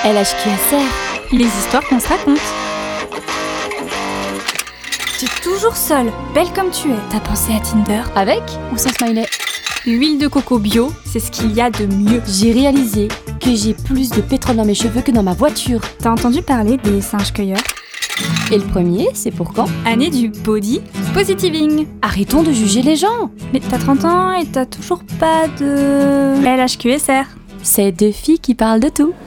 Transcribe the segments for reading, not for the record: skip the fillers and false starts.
LHQSR, les histoires qu'on se raconte. T'es toujours seule, belle comme tu es. T'as pensé à Tinder? Avec ou sans smiley? L'huile de coco bio, c'est ce qu'il y a de mieux. J'ai réalisé que j'ai plus de pétrole dans mes cheveux que dans ma voiture. T'as entendu parler des singes cueilleurs? Et le premier, c'est pour quand? Année du body positiving. Arrêtons de juger les gens. Mais t'as 30 ans et t'as toujours pas de LHQSR. C'est deux filles qui parlent de tout.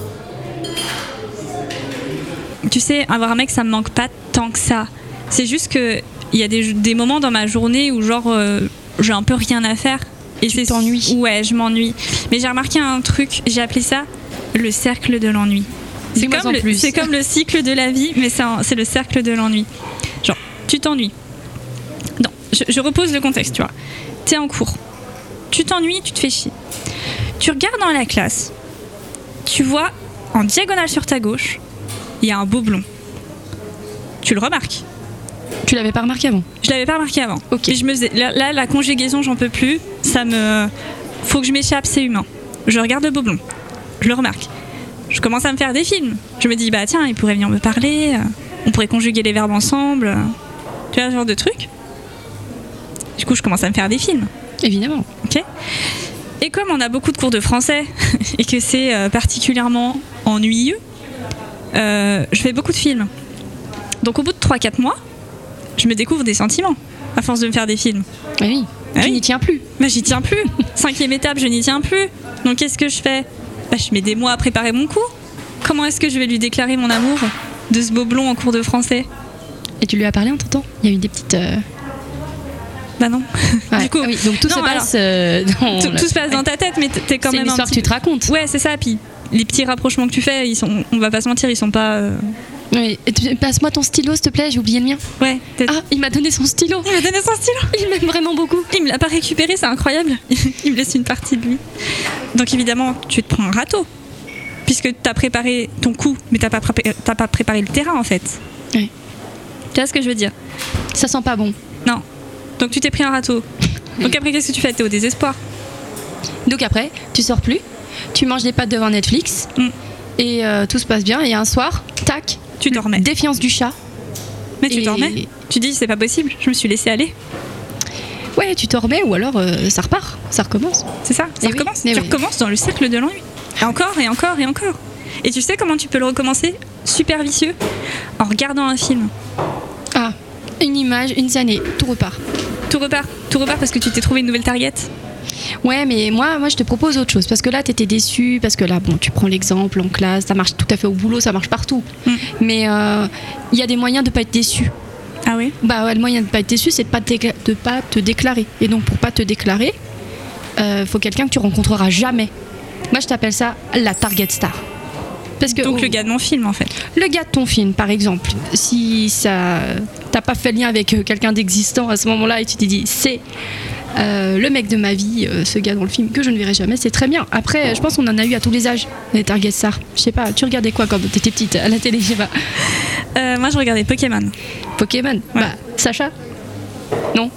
Tu sais, avoir un mec, ça me manque pas tant que ça. C'est juste que il y a des moments dans ma journée où genre j'ai un peu rien à faire. Et tu t'ennuies. Ouais, je m'ennuie. Mais j'ai remarqué un truc, j'ai appelé ça le cercle de l'ennui. C'est comme le cycle de la vie, mais c'est le cercle de l'ennui. Genre, tu t'ennuies. Non, je repose le contexte, tu vois. T'es en cours. Tu t'ennuies, tu te fais chier. Tu regardes dans la classe. Tu vois, en diagonale sur ta gauche, il y a un beau blond. Tu le remarques. Tu l'avais pas remarqué avant? Je l'avais pas remarqué avant. Ok. Et je me faisais, là, la conjugaison, j'en peux plus. Faut que je m'échappe, c'est humain. Je regarde le beau blond. Je le remarque. Je commence à me faire des films. Je me dis, bah tiens, il pourrait venir me parler. On pourrait conjuguer les verbes ensemble. Tu vois, ce genre de truc. Du coup, je commence à me faire des films. Évidemment. Ok. Et comme on a beaucoup de cours de français et que c'est particulièrement ennuyeux, je fais beaucoup de films. Donc au bout de 3-4 mois, je me découvre des sentiments à force de me faire des films. Ah oui, tu n'y tiens plus. Bah, j'y tiens plus. 5e étape, je n'y tiens plus. Donc qu'est-ce que je fais? Bah, je mets des mois à préparer mon coup. Comment est-ce que je vais lui déclarer mon amour de ce beau blond en cours de français? Et tu lui as parlé en temps? Il y a eu des petites... Bah non. Ouais. Du coup, oui, donc tout se passe dans... Tout se passe dans ta tête, mais t'es quand même une histoire un petit... que tu te racontes. Ouais, c'est ça. Puis les petits rapprochements que tu fais, on va pas se mentir, ils sont pas... Oui. Passe-moi ton stylo, s'il te plaît, j'ai oublié le mien. Ouais. Ah, il m'a donné son stylo. Il m'a donné son stylo. Il m'aime vraiment beaucoup. Il me l'a pas récupéré, c'est incroyable. Il me laisse une partie de lui. Donc évidemment, tu te prends un râteau. Puisque t'as préparé ton coup, mais t'as pas préparé le terrain en fait. Oui. Tu vois ce que je veux dire? Ça sent pas bon. Non. Donc tu t'es pris un râteau. Donc après, qu'est-ce que tu fais? T'es au désespoir. Donc après, tu sors plus, tu manges des pâtes devant Netflix, et tout se passe bien. Et un soir, tac, tu dormais. Défiance du chat. Mais tu dormais. Tu dis, c'est pas possible, je me suis laissée aller. Ouais, tu dormais ou alors ça repart, ça recommence. C'est ça, ça recommence. Tu recommences dans le cercle de l'ennui. Et encore, et encore, et encore. Et tu sais comment tu peux le recommencer? Super vicieux. En regardant un film. Ah, une image, une scène et tout repart. Tout repart parce que tu t'es trouvé une nouvelle target. Ouais, mais moi je te propose autre chose. Parce que là, t'étais déçue. Parce que là, bon, tu prends l'exemple en classe, ça marche tout à fait au boulot, ça marche partout. Mais il y a des moyens de pas être déçu. Ah oui? Bah ouais, le moyen de pas être déçu, c'est de pas te déclarer. Et donc, pour pas te déclarer, faut quelqu'un que tu rencontreras jamais. Moi, je t'appelle ça la target star. Parce que, donc le gars de mon film, en fait. Le gars de ton film, par exemple. Si ça t'as pas fait lien avec quelqu'un d'existant à ce moment-là et tu t'es dit, c'est le mec de ma vie, ce gars dans le film que je ne verrai jamais, c'est très bien. Après, je pense qu'on en a eu à tous les âges, les target stars. Je sais pas, tu regardais quoi quand t'étais petite à la télé? Je sais pas. Moi, je regardais Pokémon. Pokémon? Ouais. Bah, Sacha? Non?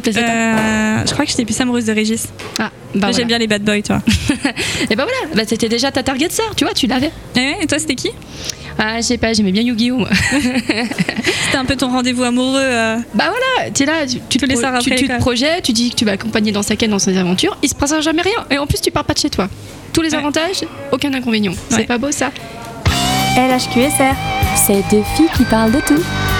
Je crois que j'étais plus amoureuse de Régis. Ah, bah j'aime bien les bad boys, toi. Et bah voilà, bah c'était déjà ta target star, tu vois, tu l'avais. Et toi, c'était qui? Ah, je sais pas, j'aimais bien Yu-Gi-Oh! Moi. C'était un peu ton rendez-vous amoureux. Bah voilà, tu es là, tu te projettes, tu dis que tu vas l'accompagner dans sa quête, dans ses aventures, il se passera jamais rien. Et en plus, tu pars pas de chez toi. Tous les avantages, aucun inconvénient. C'est pas beau ça? LHQSR, c'est deux filles qui parlent de tout.